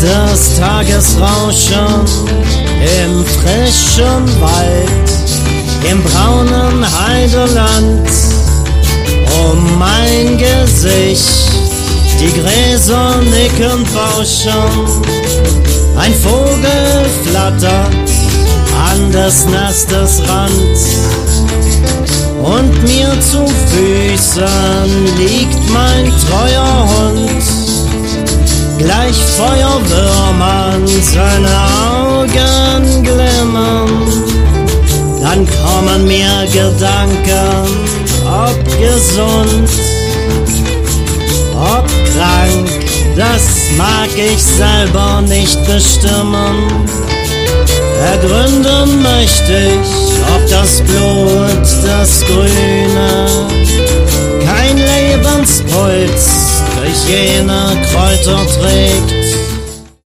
des Tagesrauschen im frischen Wald, im braunen Heideland. Um mein Gesicht die Gräser nicken bauschen, ein Vogel flattert an des Nestes Rand, und mir zu Füßen liegt mein treuer Hund. Gleich Feuerwürmern seine Augen glimmern, dann kommen mir Gedanken, ob gesund, ob krank, das mag ich selber nicht bestimmen. Ergründen möchte ich, ob das Blut, das Grüne, kein Lebenspuls durch jene Kräuter trägt.